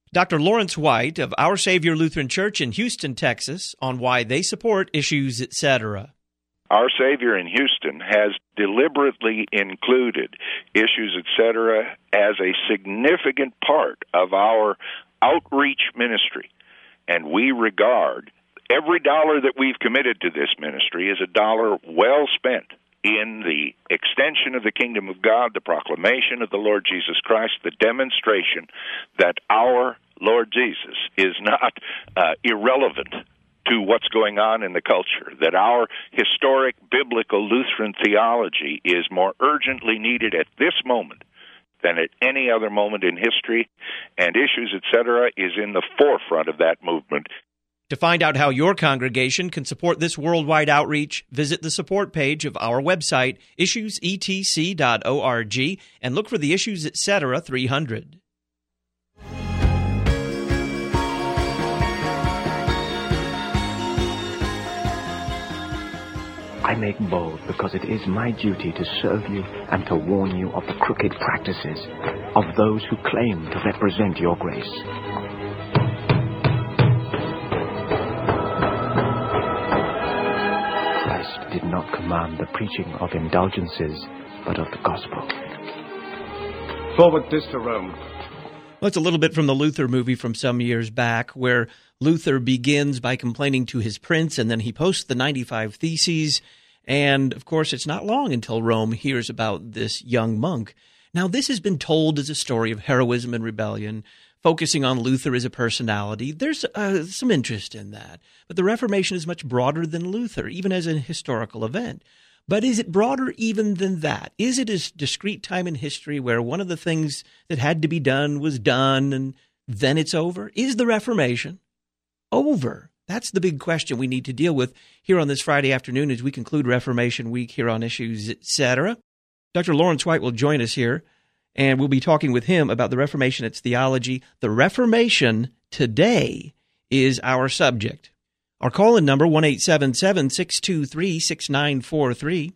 Dr. Lawrence White of Our Savior Lutheran Church in Houston, Texas, on why they support Issues, etc. Our Savior in Houston has deliberately included Issues, etc. as a significant part of our outreach ministry, and we regard every dollar that we've committed to this ministry as a dollar well spent in the extension of the kingdom of God, the proclamation of the Lord Jesus Christ, the demonstration that our Lord Jesus is not irrelevant to what's going on in the culture, that our historic biblical Lutheran theology is more urgently needed at this moment than at any other moment in history, and Issues, etc., is in the forefront of that movement. To find out how your congregation can support this worldwide outreach, visit the support page of our website, issuesetc.org, and look for the Issues, etc. 300. I make bold because it is my duty to serve you and to warn you of the crooked practices of those who claim to represent your grace. Christ did not command the preaching of indulgences, but of the gospel. Forward this to Rome. Well, it's a little bit from the Luther movie from some years back, where Luther begins by complaining to his prince, and then he posts the 95 Theses. And, of course, it's not long until Rome hears about this young monk. Now, this has been told as a story of heroism and rebellion, focusing on Luther as a personality. There's some interest in that. But the Reformation is much broader than Luther, even as a historical event. But is it broader even than that? Is it a discrete time in history where one of the things that had to be done was done and then it's over? Is the Reformation over? That's the big question we need to deal with here on this Friday afternoon as we conclude Reformation Week here on Issues, etc. Dr. Lawrence White will join us here, and we'll be talking with him about the Reformation, its theology. The Reformation today is our subject. Our call-in number, 1-877-623-6943,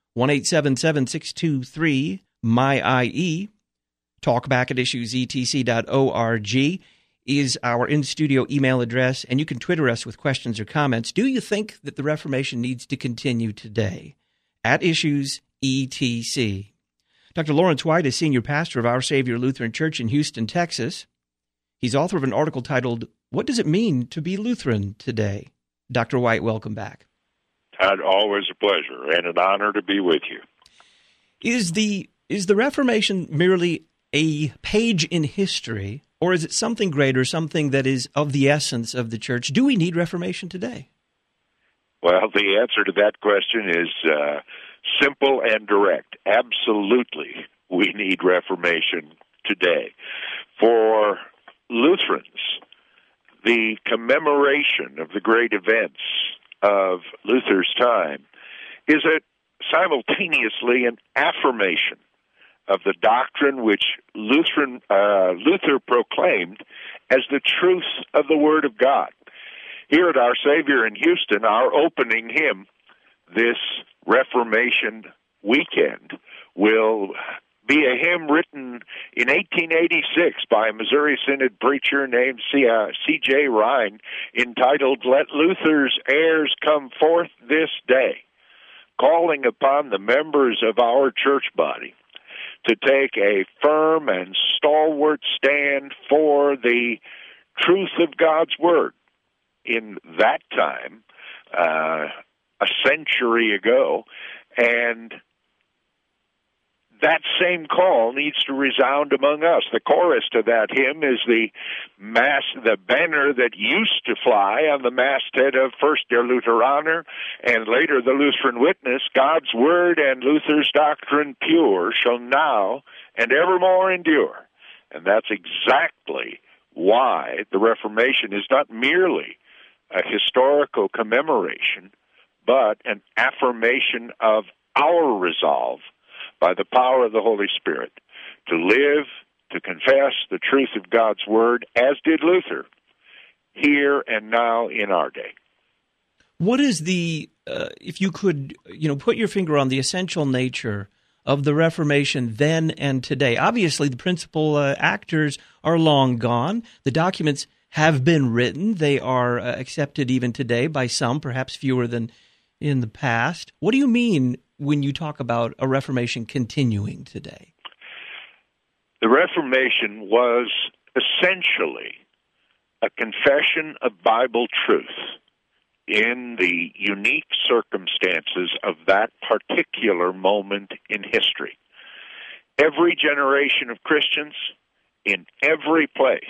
1-877-623-MY-IE. Talkback at issuesetc.org is our in-studio email address, and you can Twitter us with questions or comments. Do you think that the Reformation needs to continue today? At Issues ETC. Dr. Lawrence White is senior pastor of Our Savior Lutheran Church in Houston, Texas. He's author of an article titled, "What Does It Mean to Be Lutheran Today?" Dr. White, welcome back. Always a pleasure and an honor to be with you. Is the Reformation merely a page in history, or is it something greater, something that is of the essence of the church? Do we need Reformation today? Well, the answer to that question is simple and direct. Absolutely, we need Reformation today. For Lutherans, the commemoration of the great events of Luther's time is simultaneously an affirmation of the doctrine which Luther proclaimed as the truth of the Word of God. Here at Our Savior in Houston, our opening hymn this Reformation weekend will be a hymn written in 1886 by a Missouri Synod preacher named C.J. Rhine, entitled, "Let Luther's Heirs Come Forth This Day," calling upon the members of our church body to take a firm and stalwart stand for the truth of God's Word. In that time, a century ago, and that same call needs to resound among us. The chorus to that hymn is the banner that used to fly on the masthead of first Der Lutheraner and later the Lutheran Witness. God's Word and Luther's doctrine pure shall now and evermore endure. And that's exactly why the Reformation is not merely a historical commemoration, but an affirmation of our resolve by the power of the Holy Spirit to live, to confess the truth of God's Word, as did Luther, here and now in our day. What is if you could, put your finger on the essential nature of the Reformation then and today? Obviously, the principal actors are long gone. The documents have been written. They are accepted even today by some, perhaps fewer than in the past. What do you mean when you talk about a Reformation continuing today? The Reformation was essentially a confession of Bible truth in the unique circumstances of that particular moment in history. Every generation of Christians in every place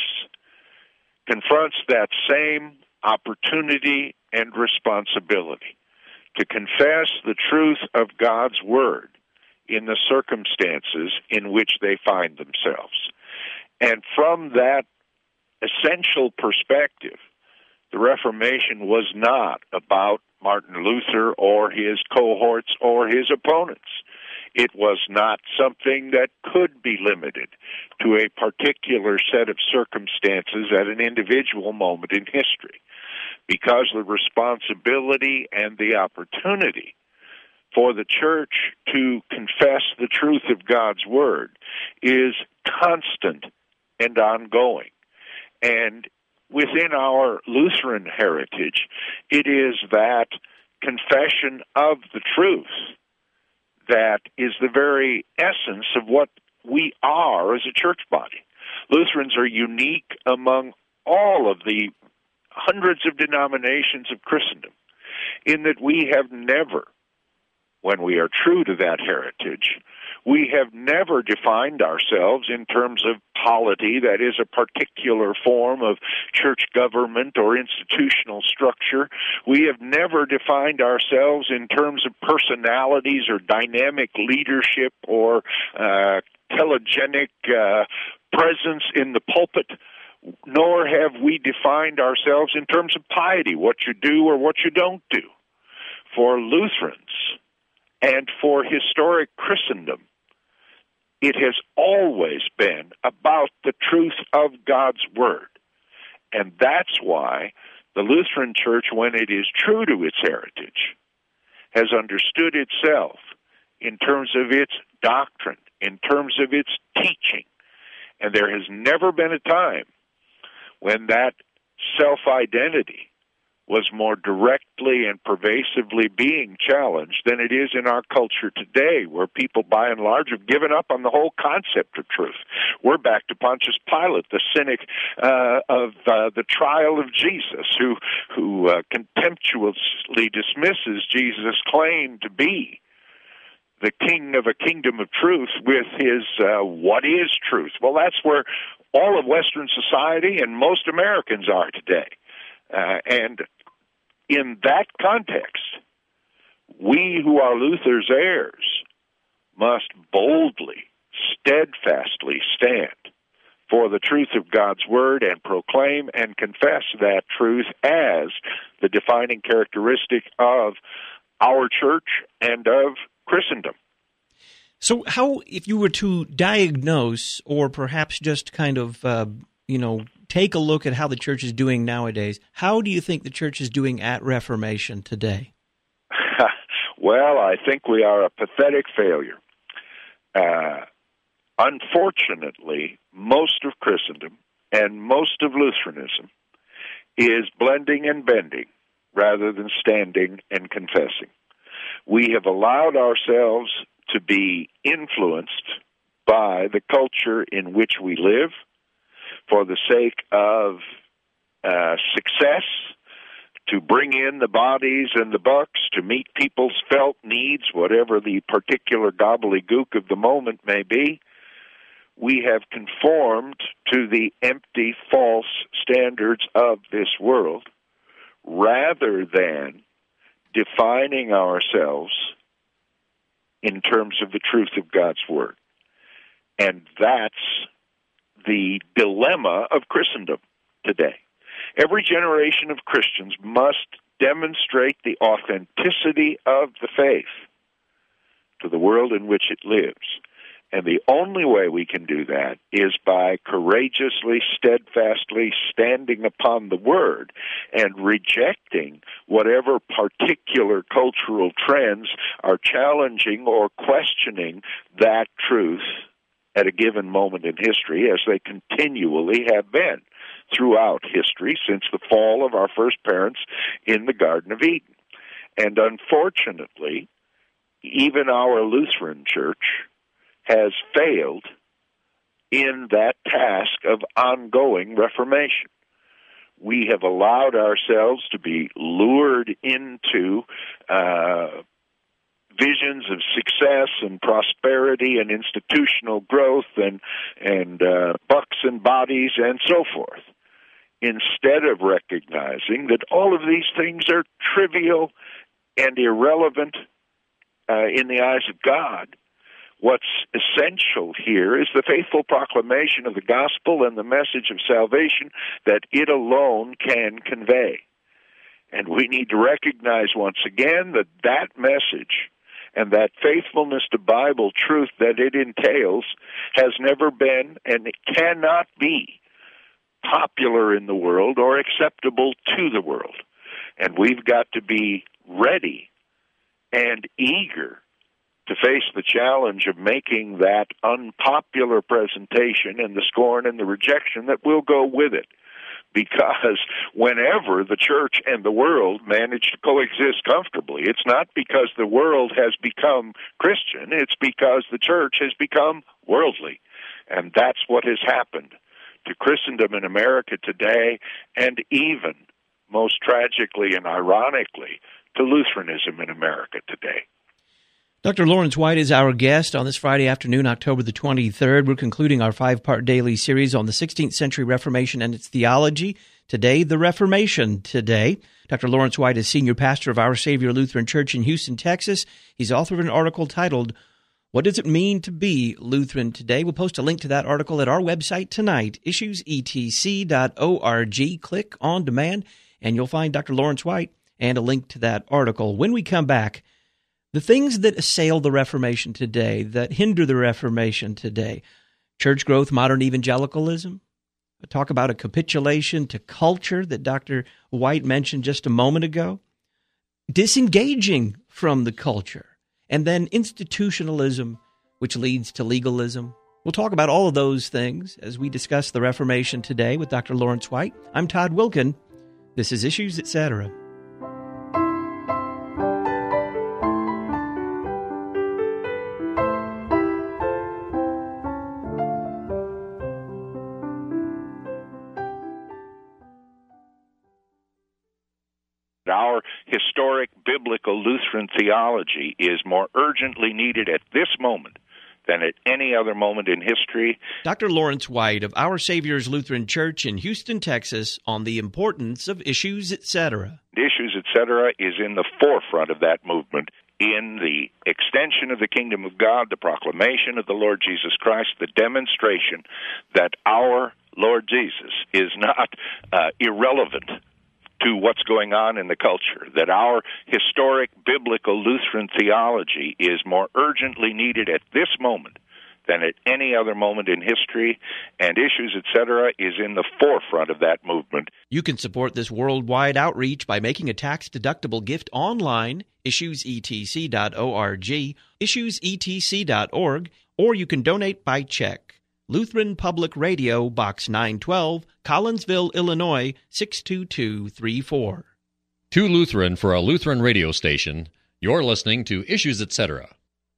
confronts that same opportunity and responsibility to confess the truth of God's Word in the circumstances in which they find themselves. And from that essential perspective, the Reformation was not about Martin Luther or his cohorts or his opponents. It was not something that could be limited to a particular set of circumstances at an individual moment in history, because the responsibility and the opportunity for the church to confess the truth of God's Word is constant and ongoing. And within our Lutheran heritage, it is that confession of the truth that is the very essence of what we are as a church body. Lutherans are unique among all of the hundreds of denominations of Christendom in that we have never, when we are true to that heritage, we have never defined ourselves in terms of polity, that is, a particular form of church government or institutional structure. We have never defined ourselves in terms of personalities or dynamic leadership or telegenic presence in the pulpit, nor have we defined ourselves in terms of piety, what you do or what you don't do. For Lutherans, and for historic Christendom, it has always been about the truth of God's Word. And that's why the Lutheran Church, when it is true to its heritage, has understood itself in terms of its doctrine, in terms of its teaching. And there has never been a time when that self-identity was more directly and pervasively being challenged than it is in our culture today, where people, by and large, have given up on the whole concept of truth. We're back to Pontius Pilate, the cynic of the trial of Jesus, who contemptuously dismisses Jesus' claim to be the king of a kingdom of truth with his what is truth. Well, that's where all of Western society and most Americans are today. And in that context, we who are Luther's heirs must boldly, steadfastly stand for the truth of God's Word and proclaim and confess that truth as the defining characteristic of our church and of Christendom. So how, if you were to diagnose or perhaps just kind of, take a look at how the church is doing nowadays, how do you think the church is doing at Reformation today? Well, I think we are a pathetic failure. Unfortunately, most of Christendom and most of Lutheranism is blending and bending rather than standing and confessing. We have allowed ourselves to be influenced by the culture in which we live for the sake of success, to bring in the bodies and the bucks, to meet people's felt needs, whatever the particular gobbledygook of the moment may be. We have conformed to the empty, false standards of this world rather than defining ourselves in terms of the truth of God's Word. And that's the dilemma of Christendom today. Every generation of Christians must demonstrate the authenticity of the faith to the world in which it lives. And the only way we can do that is by courageously, steadfastly standing upon the Word and rejecting whatever particular cultural trends are challenging or questioning that truth at a given moment in history, as they continually have been throughout history since the fall of our first parents in the Garden of Eden. And unfortunately, even our Lutheran Church has failed in that task of ongoing reformation. We have allowed ourselves to be lured into visions of success and prosperity and institutional growth and bucks and bodies and so forth, instead of recognizing that all of these things are trivial and irrelevant in the eyes of God. What's essential here is the faithful proclamation of the gospel and the message of salvation that it alone can convey. And we need to recognize once again that that message and that faithfulness to Bible truth that it entails has never been and it cannot be popular in the world or acceptable to the world. And we've got to be ready and eager to face the challenge of making that unpopular presentation and the scorn and the rejection that will go with it. Because whenever the church and the world manage to coexist comfortably, it's not because the world has become Christian, it's because the church has become worldly. And that's what has happened to Christendom in America today, and even, most tragically and ironically, to Lutheranism in America today. Dr. Lawrence White is our guest on this Friday afternoon, October the 23rd. We're concluding our 5-part daily series on the 16th century Reformation and its theology. Today, the Reformation Today. Dr. Lawrence White is senior pastor of Our Savior Lutheran Church in Houston, Texas. He's author of an article titled, "What Does It Mean to Be Lutheran Today?" We'll post a link to that article at our website tonight, issuesetc.org. Click on demand, and you'll find Dr. Lawrence White and a link to that article. When we come back, the things that assail the Reformation today, that hinder the Reformation today: church growth, modern evangelicalism. We'll talk about a capitulation to culture that Dr. White mentioned just a moment ago. Disengaging from the culture. And then institutionalism, which leads to legalism. We'll talk about all of those things as we discuss the Reformation today with Dr. Lawrence White. I'm Todd Wilkin. This is Issues, Etc. Our historic biblical Lutheran theology is more urgently needed at this moment than at any other moment in history. Dr. Lawrence White of Our Savior's Lutheran Church in Houston, Texas, on the importance of Issues, Etc. Issues, Etc. is in the forefront of that movement in the extension of the kingdom of God, the proclamation of the Lord Jesus Christ, the demonstration that our Lord Jesus is not irrelevant to what's going on in the culture, that our historic biblical Lutheran theology is more urgently needed at this moment than at any other moment in history, and Issues, Etc. is in the forefront of that movement. You can support this worldwide outreach by making a tax-deductible gift online, issuesetc.org, issuesetc.org, or you can donate by check. Lutheran Public Radio, Box 912, Collinsville, Illinois, 62234. Too Lutheran for a Lutheran radio station. You're listening to Issues, Etc.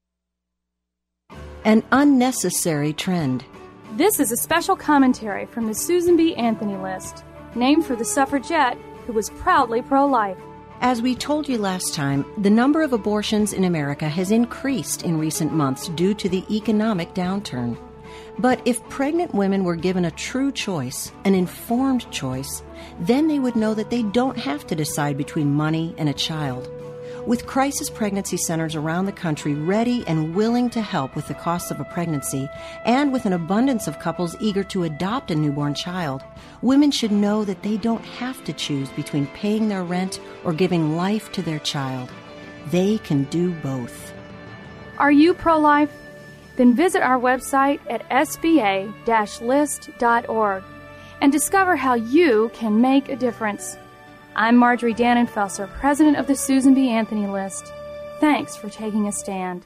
An unnecessary trend. This is a special commentary from the Susan B. Anthony list, named for the suffragette who was proudly pro-life. As we told you last time, the number of abortions in America has increased in recent months due to the economic downturn. But if pregnant women were given a true choice, an informed choice, then they would know that they don't have to decide between money and a child. With crisis pregnancy centers around the country ready and willing to help with the costs of a pregnancy, and with an abundance of couples eager to adopt a newborn child, women should know that they don't have to choose between paying their rent or giving life to their child. They can do both. Are you pro-life? then visit our website at sba-list.org and discover how you can make a difference. I'm Marjorie Dannenfelser, president of the Susan B. Anthony List. Thanks for taking a stand.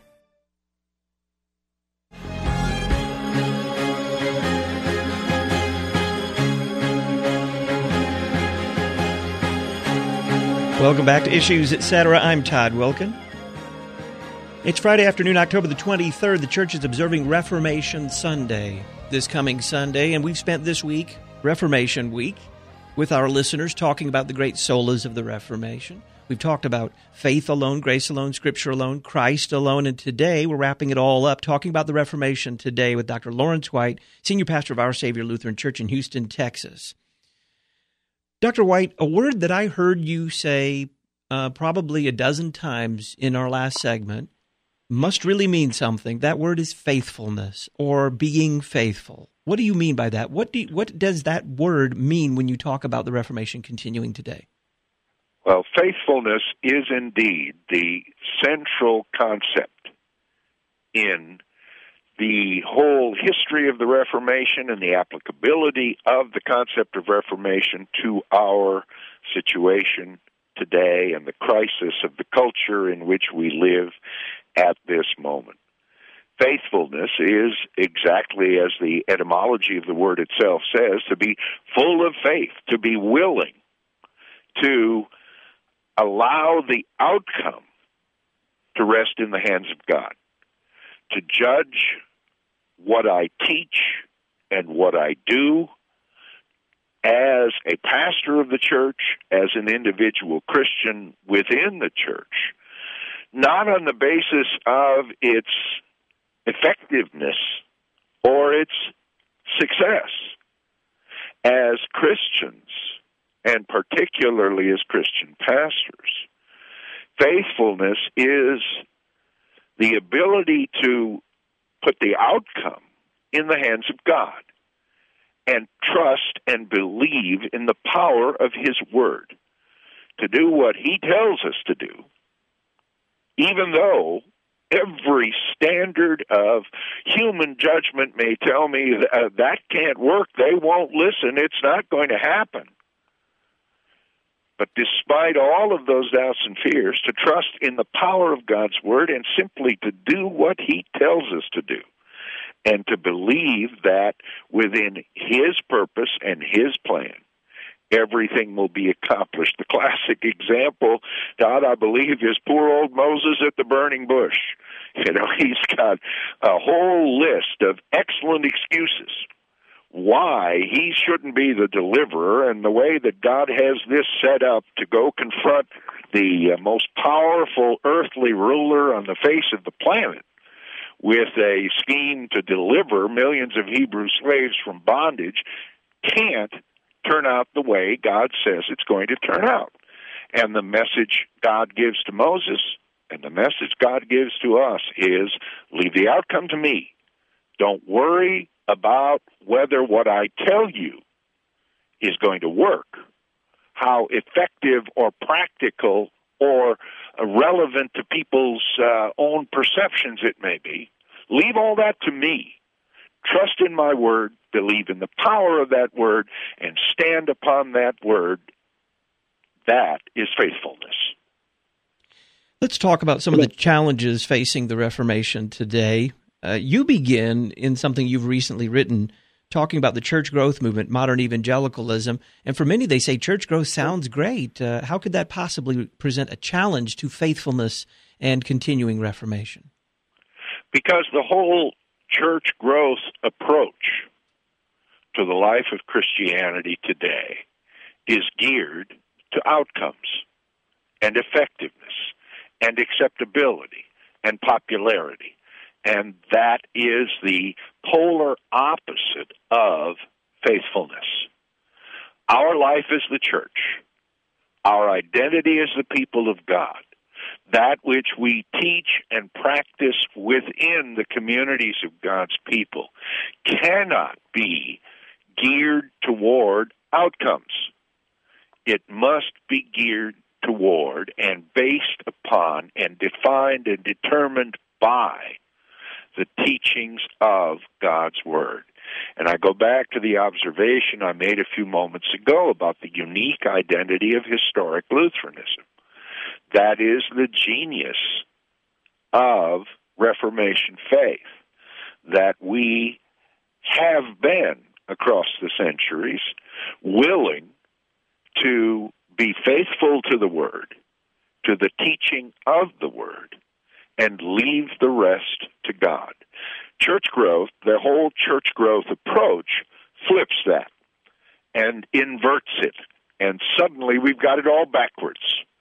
Welcome back to Issues, Etc. I'm Todd Wilkin. It's Friday afternoon, October the 23rd. The church is observing Reformation Sunday this coming Sunday, and we've spent this week, Reformation Week, with our listeners talking about the great solas of the Reformation. We've talked about faith alone, grace alone, Scripture alone, Christ alone, and today we're wrapping it all up, talking about the Reformation today with Dr. Lawrence White, Senior Pastor of Our Savior Lutheran Church in Houston, Texas. Dr. White, a word that I heard you say probably a dozen times in our last segment must really mean something. That word is faithfulness, or being faithful. What do you mean by that? What does that word mean when you talk about the Reformation continuing today? Well, faithfulness is indeed the central concept in the whole history of the Reformation and the applicability of the concept of Reformation to our situation today and the crisis of the culture in which we live at this moment. Faithfulness is, exactly as the etymology of the word itself says, to be full of faith, to be willing to allow the outcome to rest in the hands of God, to judge what I teach and what I do as a pastor of the church, as an individual Christian within the church, not on the basis of its effectiveness or its success. As Christians, and particularly as Christian pastors, faithfulness is the ability to put the outcome in the hands of God and trust and believe in the power of His Word to do what He tells us to do, even though every standard of human judgment may tell me that can't work, they won't listen, it's not going to happen. But despite all of those doubts and fears, to trust in the power of God's Word and simply to do what He tells us to do, and to believe that within His purpose and His plan, everything will be accomplished. The classic example, Todd, I believe, is poor old Moses at the burning bush. You know, he's got a whole list of excellent excuses why he shouldn't be the deliverer, and the way that God has this set up to go confront the most powerful earthly ruler on the face of the planet with a scheme to deliver millions of Hebrew slaves from bondage can't turn out the way God says it's going to turn out. And the message God gives to Moses and the message God gives to us is, leave the outcome to me. Don't worry about whether what I tell you is going to work, how effective or practical or relevant to people's own perceptions it may be. Leave all that to me. Trust in my word, believe in the power of that word, and stand upon that word. That is faithfulness. Let's talk about some of the challenges facing the Reformation today. You begin in something you've recently written, talking about the church growth movement, modern evangelicalism. And for many, they say church growth sounds great. How could that possibly present a challenge to faithfulness and continuing Reformation? Because the whole church growth approach to the life of Christianity today is geared to outcomes and effectiveness and acceptability and popularity. And that is the polar opposite of faithfulness. Our life is the church. Our identity is the people of God. That which we teach and practice within the communities of God's people cannot be geared toward outcomes. It must be geared toward and based upon and defined and determined by the teachings of God's Word. And I go back to the observation I made a few moments ago about the unique identity of historic Lutheranism. That is the genius of Reformation faith, that we have been, across the centuries, willing to be faithful to the Word, to the teaching of the Word, and leave the rest to God. Church growth, the whole church growth approach, flips that and inverts it, and suddenly we've got it all backwards.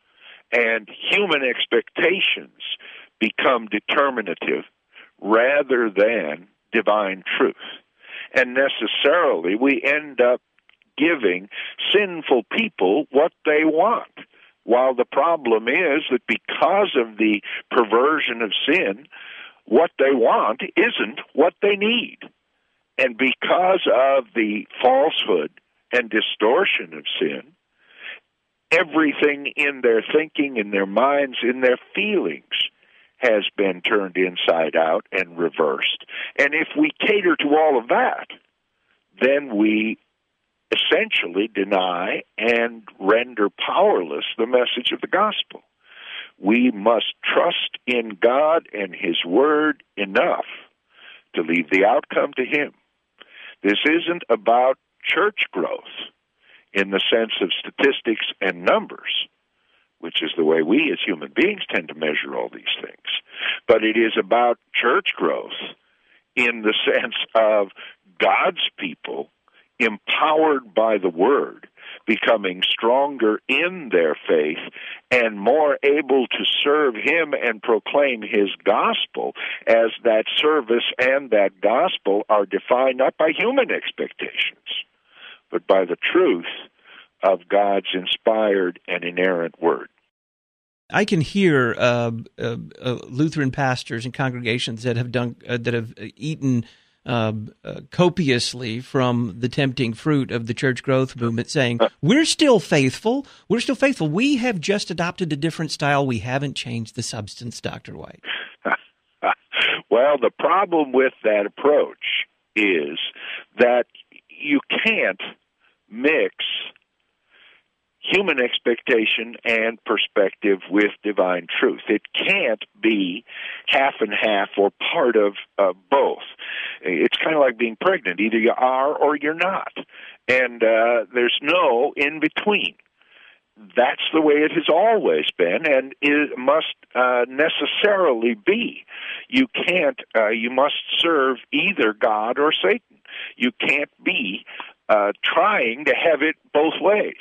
And human expectations become determinative rather than divine truth. And necessarily we end up giving sinful people what they want, while the problem is that because of the perversion of sin, what they want isn't what they need. And because of the falsehood and distortion of sin, everything in their thinking, in their minds, in their feelings has been turned inside out and reversed. And if we cater to all of that, then we essentially deny and render powerless the message of the gospel. We must trust in God and His Word enough to leave the outcome to Him. This isn't about church growth in the sense of statistics and numbers, which is the way we as human beings tend to measure all these things. But it is about church growth in the sense of God's people empowered by the Word, becoming stronger in their faith and more able to serve Him and proclaim His gospel, as that service and that gospel are defined not by human expectations, but by the truth of God's inspired and inerrant Word. I can hear Lutheran pastors and congregations that have eaten copiously from the tempting fruit of the church growth movement, saying, we're still faithful. We're still faithful. We have just adopted a different style. We haven't changed the substance, Dr. White. Well, the problem with that approach is that you can't mix human expectation and perspective with divine truth. It can't be half and half or part of both. It's kind of like being pregnant. Either you are or you're not. And there's no in between. That's the way it has always been, and it must necessarily be. You can't. You must serve either God or Satan. You can't be trying to have it both ways.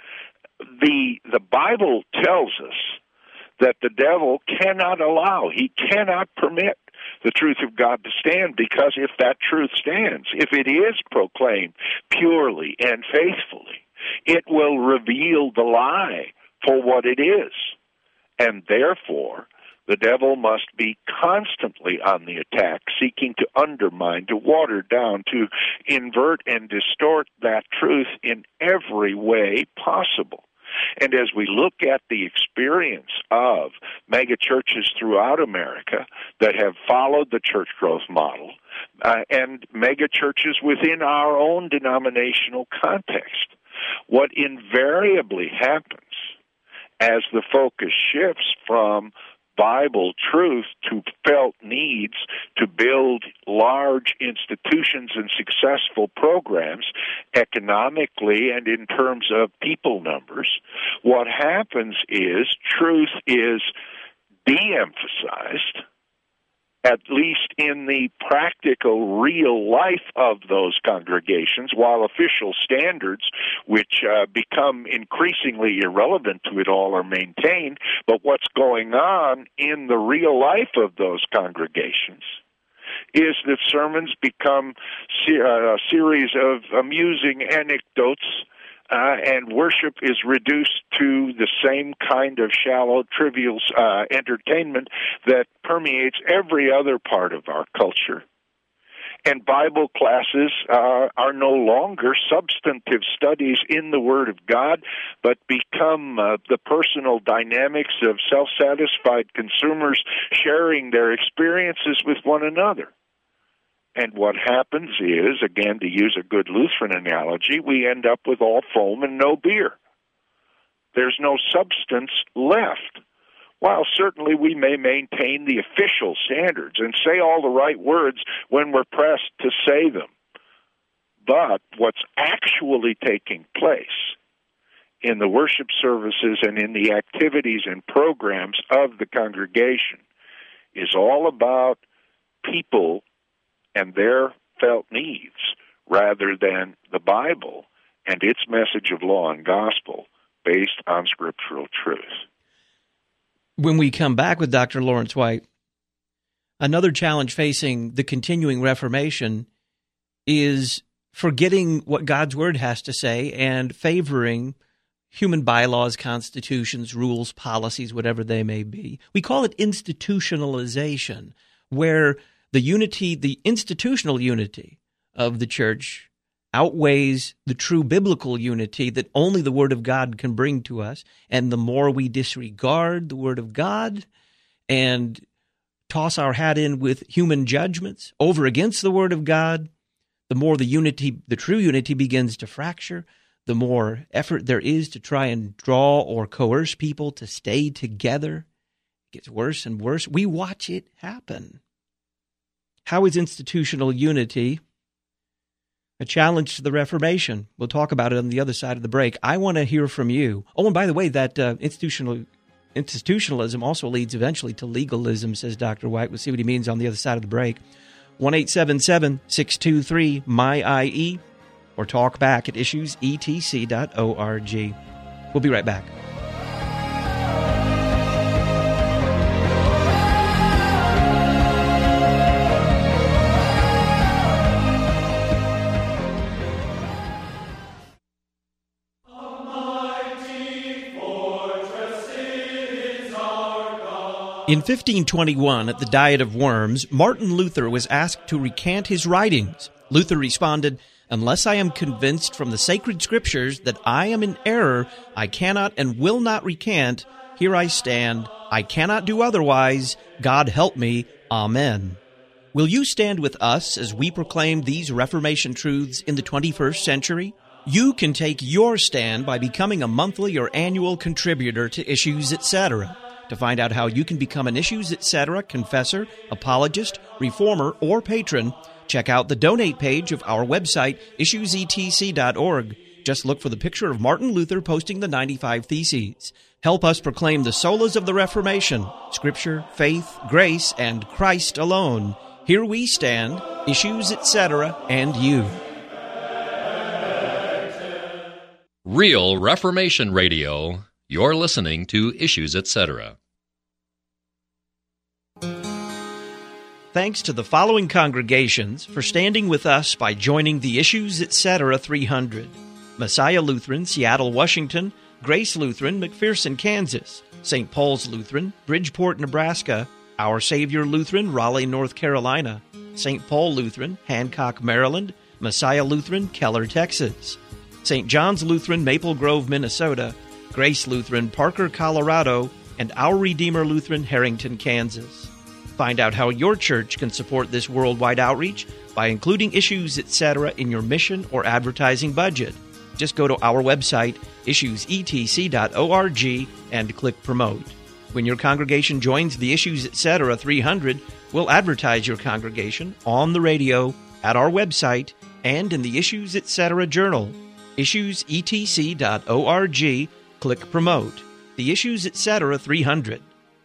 The Bible tells us that the devil cannot allow, he cannot permit the truth of God to stand, because if that truth stands, if it is proclaimed purely and faithfully, it will reveal the lie for what it is. And therefore, the devil must be constantly on the attack, seeking to undermine, to water down, to invert and distort that truth in every way possible. And as we look at the experience of megachurches throughout America that have followed the church growth model, and megachurches within our own denominational context, what invariably happens as the focus shifts from Bible truth to felt needs to build large institutions and successful programs economically and in terms of people numbers, what happens is truth is de-emphasized, at least in the practical, real life of those congregations, while official standards, which become increasingly irrelevant to it all, are maintained. But what's going on in the real life of those congregations is that sermons become a series of amusing anecdotes, and worship is reduced to the same kind of shallow, trivial entertainment that permeates every other part of our culture. And Bible classes are no longer substantive studies in the Word of God, but become the personal dynamics of self-satisfied consumers sharing their experiences with one another. And what happens is, again, to use a good Lutheran analogy, we end up with all foam and no beer. There's no substance left. While certainly we may maintain the official standards and say all the right words when we're pressed to say them, but what's actually taking place in the worship services and in the activities and programs of the congregation is all about people and their felt needs rather than the Bible and its message of law and gospel based on scriptural truth. When we come back with Dr. Lawrence White, another challenge facing the continuing Reformation is forgetting what God's Word has to say and favoring human bylaws, constitutions, rules, policies, whatever they may be. We call it institutionalization, where the unity, the institutional unity of the church outweighs the true biblical unity that only the Word of God can bring to us. And the more we disregard the Word of God and toss our hat in with human judgments over against the Word of God, the more the unity, the true unity, begins to fracture, the more effort there is to try and draw or coerce people to stay together. It gets worse and worse. We watch it happen. How is institutional unity a challenge to the Reformation? We'll talk about it on the other side of the break. I want to hear from you. Oh, and by the way, that institutionalism also leads eventually to legalism, says Dr. White. We'll see what he means on the other side of the break. 1-877-623-MY-IE or talk back at issuesetc.org. We'll be right back. In 1521, at the Diet of Worms, Martin Luther was asked to recant his writings. Luther responded, "Unless I am convinced from the sacred scriptures that I am in error, I cannot and will not recant. Here I stand. I cannot do otherwise. God help me. Amen." Will you stand with us as we proclaim these Reformation truths in the 21st century? You can take your stand by becoming a monthly or annual contributor to Issues Etc. To find out how you can become an Issues Etc. confessor, apologist, reformer, or patron, check out the donate page of our website, issuesetc.org. Just look for the picture of Martin Luther posting the 95 Theses. Help us proclaim the solas of the Reformation, Scripture, faith, grace, and Christ alone. Here we stand, Issues Etc., and you. Real Reformation Radio. You're listening to Issues Etc. Thanks to the following congregations for standing with us by joining the Issues Etc. 300. Messiah Lutheran, Seattle, Washington; Grace Lutheran, McPherson, Kansas; St. Paul's Lutheran, Bridgeport, Nebraska; Our Savior Lutheran, Raleigh, North Carolina; St. Paul Lutheran, Hancock, Maryland; Messiah Lutheran, Keller, Texas; St. John's Lutheran, Maple Grove, Minnesota; Grace Lutheran, Parker, Colorado; and Our Redeemer Lutheran, Harrington, Kansas. Find out how your church can support this worldwide outreach by including Issues Etc. in your mission or advertising budget. Just go to our website, issuesetc.org, and click Promote. When your congregation joins the Issues Etc. 300, we'll advertise your congregation on the radio, at our website, and in the Issues Etc. Journal. issuesetc.org, click Promote. The Issues Etc. 300.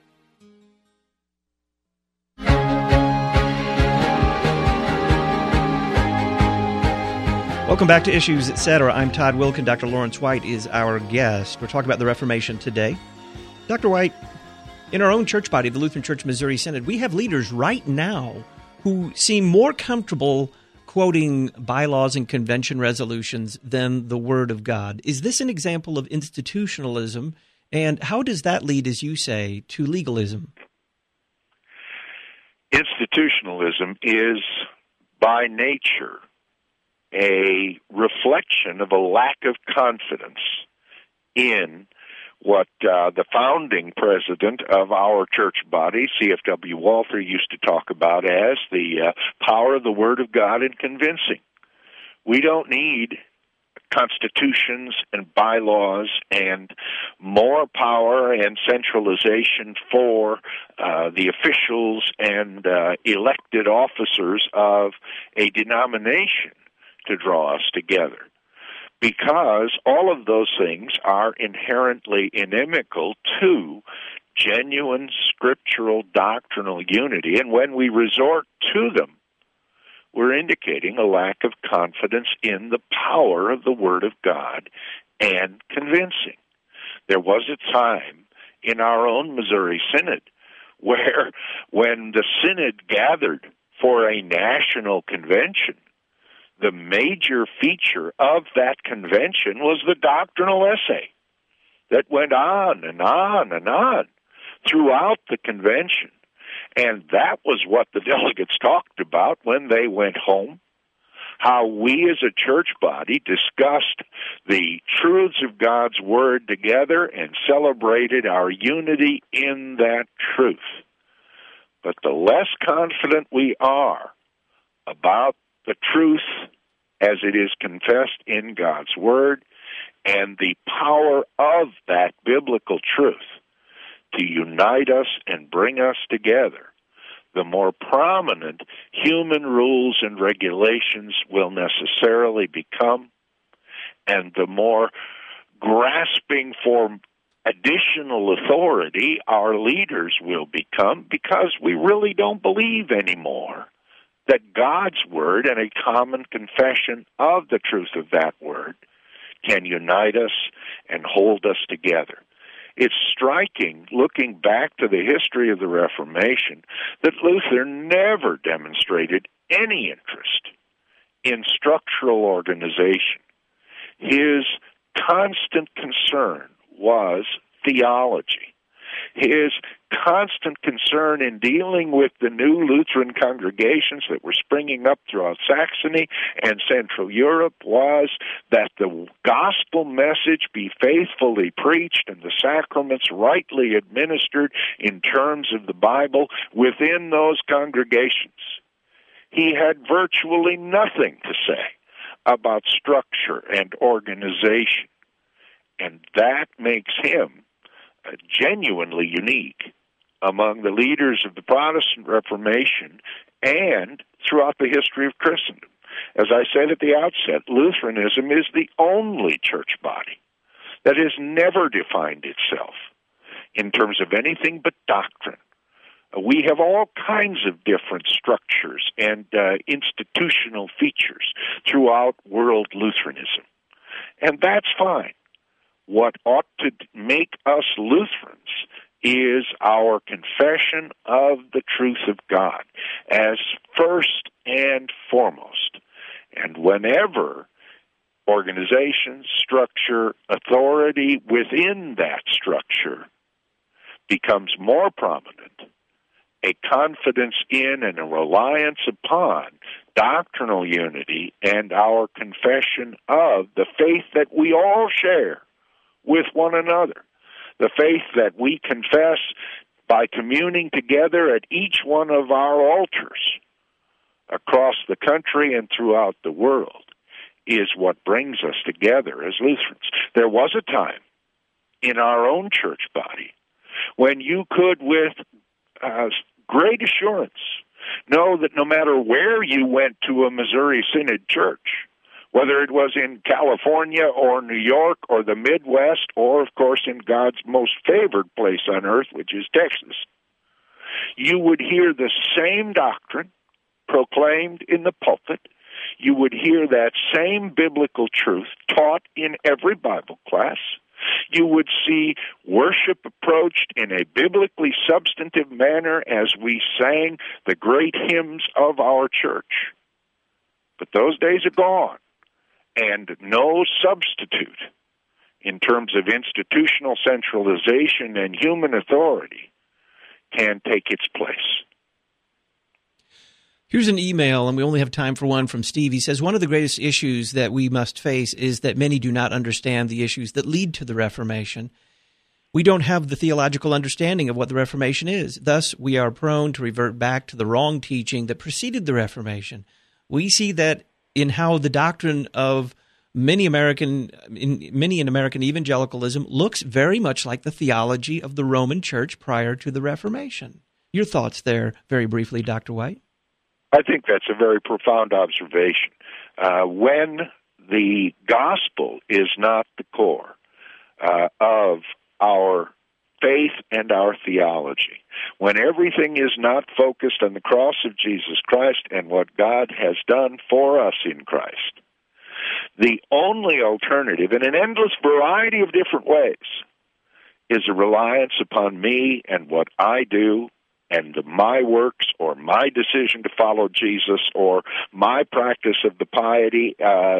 Welcome back to Issues Etc. I'm Todd Wilkin. Dr. Lawrence White is our guest. We're talking about the Reformation today. Dr. White, in our own church body, the Lutheran Church Missouri Synod, we have leaders right now who seem more comfortable quoting bylaws and convention resolutions than the Word of God. Is this an example of institutionalism? And how does that lead, as you say, to legalism? Institutionalism is by nature a reflection of a lack of confidence in what the founding president of our church body, C.F.W. Walther, used to talk about as the power of the Word of God in convincing. We don't need constitutions and bylaws and more power and centralization for the officials and elected officers of a denomination to draw us together, because all of those things are inherently inimical to genuine scriptural doctrinal unity, and when we resort to them, we're indicating a lack of confidence in the power of the Word of God and convincing. There was a time in our own Missouri Synod where, when the Synod gathered for a national convention, the major feature of that convention was the doctrinal essay that went on and on and on throughout the convention. And that was what the delegates talked about when they went home, how we as a church body discussed the truths of God's Word together and celebrated our unity in that truth. But the less confident we are about the truth as it is confessed in God's Word and the power of that biblical truth to unite us and bring us together, the more prominent human rules and regulations will necessarily become, and the more grasping for additional authority our leaders will become, because we really don't believe anymore that God's Word and a common confession of the truth of that Word can unite us and hold us together. It's striking, looking back to the history of the Reformation, that Luther never demonstrated any interest in structural organization. His constant concern was theology. His constant concern in dealing with the new Lutheran congregations that were springing up throughout Saxony and Central Europe was that the gospel message be faithfully preached and the sacraments rightly administered in terms of the Bible within those congregations. He had virtually nothing to say about structure and organization, and that makes him genuinely unique among the leaders of the Protestant Reformation and throughout the history of Christendom. As I said at the outset, Lutheranism is the only church body that has never defined itself in terms of anything but doctrine. We have all kinds of different structures and institutional features throughout world Lutheranism, and that's fine. What ought to make us Lutherans is our confession of the truth of God as first and foremost. And whenever organization, structure, authority within that structure becomes more prominent, a confidence in and a reliance upon doctrinal unity and our confession of the faith that we all share with one another, the faith that we confess by communing together at each one of our altars across the country and throughout the world, is what brings us together as Lutherans. There was a time in our own church body when you could, with great assurance, know that no matter where you went to a Missouri Synod church, whether it was in California or New York or the Midwest or, of course, in God's most favored place on earth, which is Texas, you would hear the same doctrine proclaimed in the pulpit. You would hear that same biblical truth taught in every Bible class. You would see worship approached in a biblically substantive manner as we sang the great hymns of our church. But those days are gone. And no substitute in terms of institutional centralization and human authority can take its place. Here's an email, and we only have time for one, from Steve. He says, one of the greatest issues that we must face is that many do not understand the issues that lead to the Reformation. We don't have the theological understanding of what the Reformation is. Thus, we are prone to revert back to the wrong teaching that preceded the Reformation. We see that in how the doctrine of many in American evangelicalism looks very much like the theology of the Roman Church prior to the Reformation. Your thoughts there, very briefly, Dr. White? I think that's a very profound observation. When the gospel is not the core of our faith and our theology, when everything is not focused on the cross of Jesus Christ and what God has done for us in Christ, the only alternative, in an endless variety of different ways, is a reliance upon me and what I do and my works or my decision to follow Jesus or my practice of the piety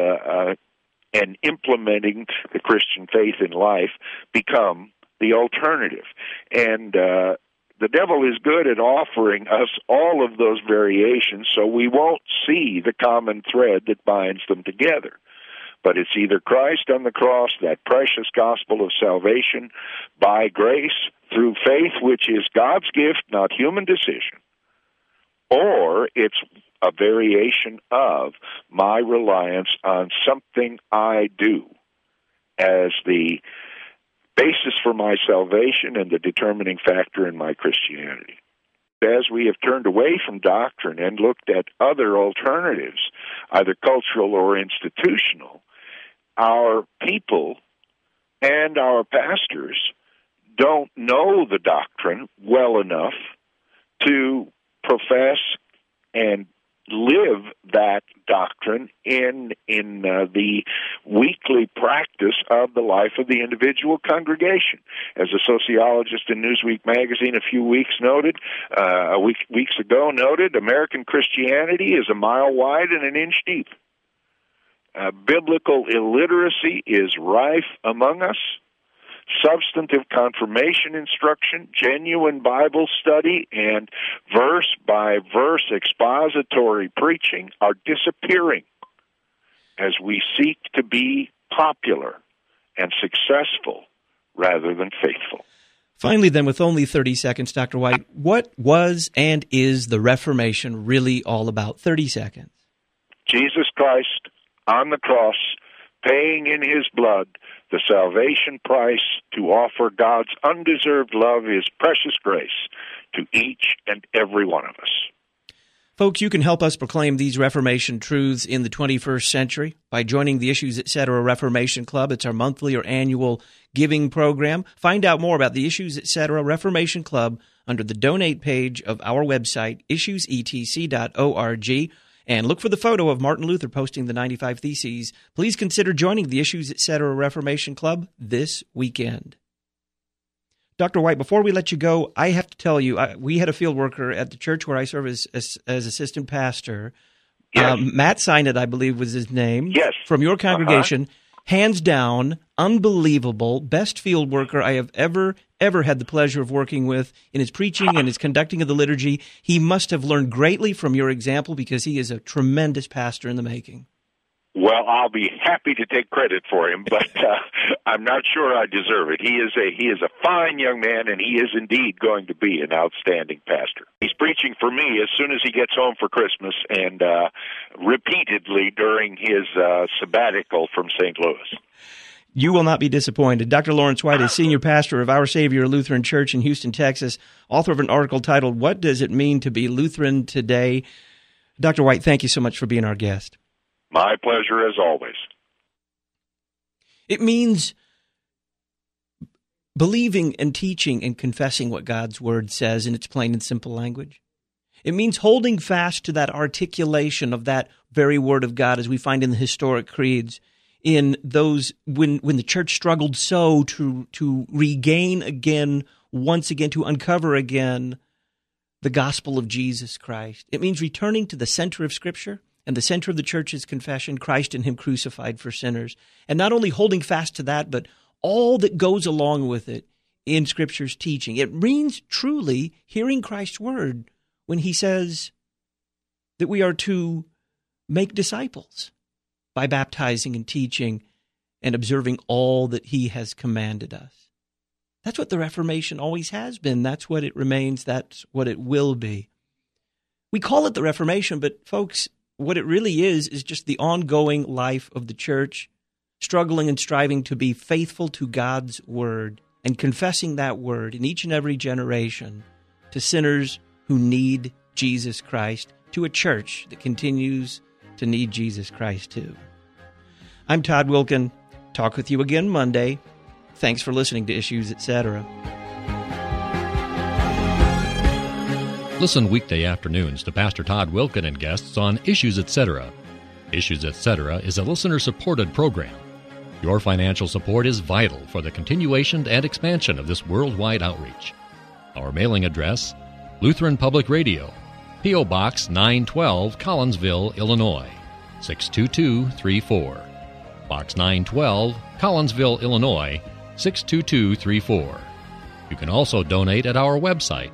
and implementing the Christian faith in life become the alternative. And the devil is good at offering us all of those variations, so we won't see the common thread that binds them together. But it's either Christ on the cross, that precious gospel of salvation by grace through faith, which is God's gift, not human decision, or it's a variation of my reliance on something I do as the basis for my salvation and the determining factor in my Christianity. As we have turned away from doctrine and looked at other alternatives, either cultural or institutional, our people and our pastors don't know the doctrine well enough to profess and live that doctrine in the weekly practice of the life of the individual congregation. As a sociologist in Newsweek magazine a few weeks ago noted, American Christianity is a mile wide and an inch deep. Biblical illiteracy is rife among us. Substantive confirmation instruction, genuine Bible study, and verse-by-verse expository preaching are disappearing as we seek to be popular and successful rather than faithful. Finally, then, with only 30 seconds, Dr. White, what was and is the Reformation really all about? 30 seconds. Jesus Christ on the cross, paying in his blood the salvation price to offer God's undeserved love, his precious grace, to each and every one of us. Folks, you can help us proclaim these Reformation truths in the 21st century by joining the Issues Etc. Reformation Club. It's our monthly or annual giving program. Find out more about the Issues Etc. Reformation Club under the donate page of our website, issuesetc.org. And look for the photo of Martin Luther posting the 95 Theses. Please consider joining the Issues Etc. Reformation Club this weekend. Dr. White, before we let you go, I have to tell you, we had a field worker at the church where I serve as assistant pastor. Yes. Matt Sinet, I believe, was his name. Yes. From your congregation. Hands down, unbelievable, best field worker I have ever had the pleasure of working with in his preaching and his conducting of the liturgy. He must have learned greatly from your example because he is a tremendous pastor in the making. Well, I'll be happy to take credit for him, but I'm not sure I deserve it. He is a fine young man, and he is indeed going to be an outstanding pastor. He's preaching for me as soon as he gets home for Christmas and repeatedly during his sabbatical from St. Louis. You will not be disappointed. Dr. Lawrence White is senior pastor of Our Savior Lutheran Church in Houston, Texas, author of an article titled, "What Does It Mean to Be Lutheran Today?" Dr. White, thank you so much for being our guest. My pleasure, as always. It means believing and teaching and confessing what God's Word says in its plain and simple language. It means holding fast to that articulation of that very Word of God as we find in the historic creeds, in those when the church struggled so to regain again, once again, to uncover again the gospel of Jesus Christ. It means returning to the center of Scripture and the center of the church's confession, Christ and Him crucified for sinners. And not only holding fast to that, but all that goes along with it in Scripture's teaching. It means truly hearing Christ's word when He says that we are to make disciples by baptizing and teaching and observing all that he has commanded us. That's what the Reformation always has been. That's what it remains. That's what it will be. We call it the Reformation, but folks, what it really is just the ongoing life of the church, struggling and striving to be faithful to God's word and confessing that word in each and every generation to sinners who need Jesus Christ, to a church that continues to need Jesus Christ too. I'm Todd Wilken. Talk with you again Monday. Thanks for listening to Issues, Etc. Listen weekday afternoons to Pastor Todd Wilken and guests on Issues, Etc. Issues, Etc. is a listener-supported program. Your financial support is vital for the continuation and expansion of this worldwide outreach. Our mailing address, Lutheran Public Radio, P.O. Box 912, Collinsville, Illinois, 62234. Box 912, Collinsville, Illinois, 62234. You can also donate at our website,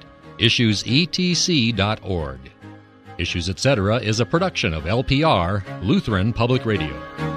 issuesetc.org. Issues, Etc. is a production of LPR, Lutheran Public Radio.